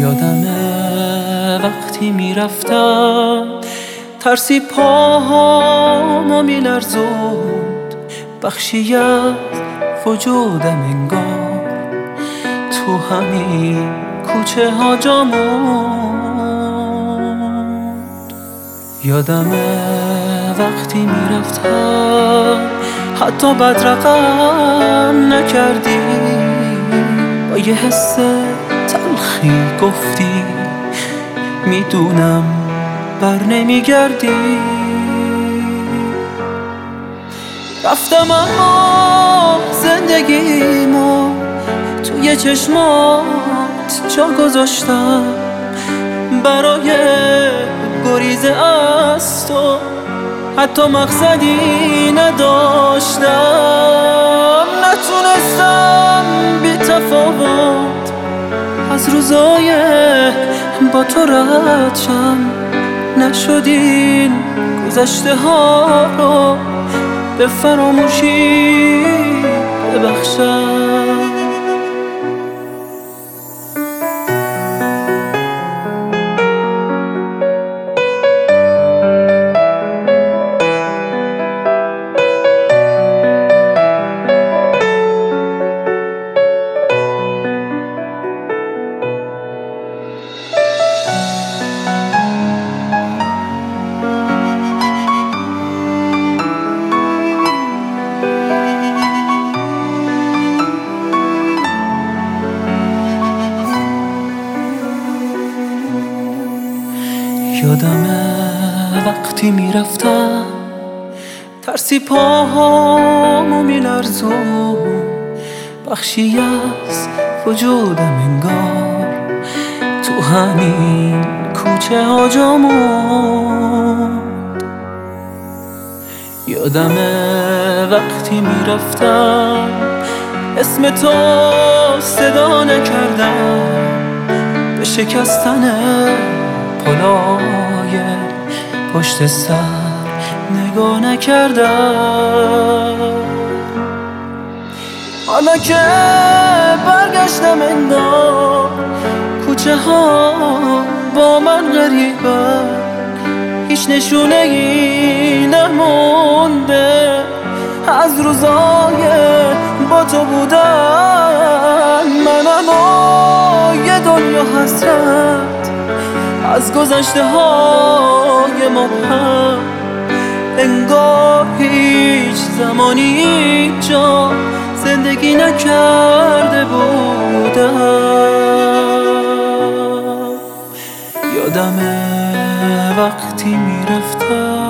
یادمه وقتی میرفتم ترسی پاهامو میلرزوند، بخشی از وجودم انگار تو همین کوچه ها جا موند. یادمه وقتی میرفتم حتی بد رقم نکردی، با یه حس تلخی گفتی میدونم بر نمیگردی. رفتم اما زندگیمو توی چشمات جا گذاشتم، برای گریز از تو حتی مقصدی نداشتم. نتونستم بی تفاوت از روزای با تو رد شم، نشد این گذشته ها رو به فراموشی ببخشم. یادمه وقتی میرفتم ترسی پاهامو میلرزون، بخشی از وجودم انگار تو همین کوچه ها جا موند. یادمه وقتی میرفتم اسم تو صدا نکردم، به شکستن پلای پشت سر نگاه نکردم. حالا که برگشتم انگار کوچه ها با من غریبه، هیچ نشونه ای نمونده از روزای با تو بودن. منم یه دنیا حسرت از گذشته های مبهم، انگار هیچ زمانی جا زندگی نکرده بودم. یادمه وقتی میرفتم